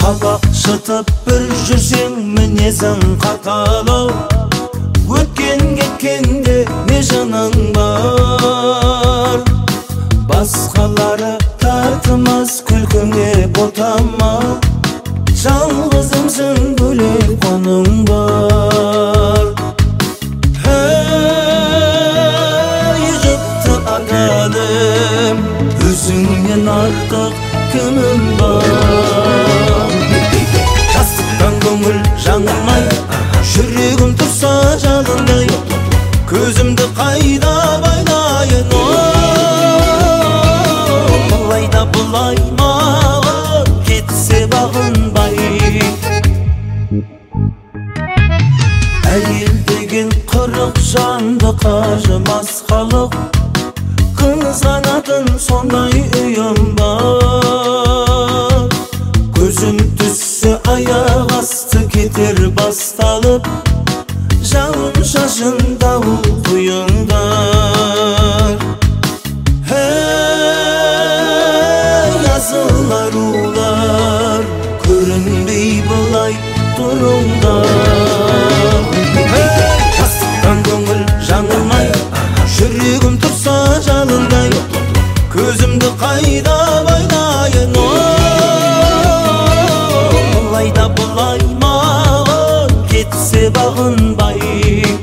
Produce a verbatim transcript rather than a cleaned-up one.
Алақшытып бір жүрсең мінезің қаталау, өткен кеткенде не жаның бар. Басқалары тартымас күлкіңе ботама, жалғызымсың бөлек қоның бар. Ей жұпты атадым, өзіңнен артық кімім бар. Жастықтан көңіл жаңылмай, жүрегім тұрса жалындай, көзімді қайда байлайын. Бұлай да бұлай маған кетсе бағынбай. Әйел деген қырық жанды қажымас халық, қызғанатын сондай үйім бар. Көзім түссе аяқ асты кетер басталып, жауын шашын дауыл құйындар. Ей асылар улар, көрінбей бұлай тұрыңдар. Жастықтан көңіл жаңылмай, жүрегім тұрса жалындай, көзімді қайда байлайын. Бұлай да бұлай маған кетсе бағынбай.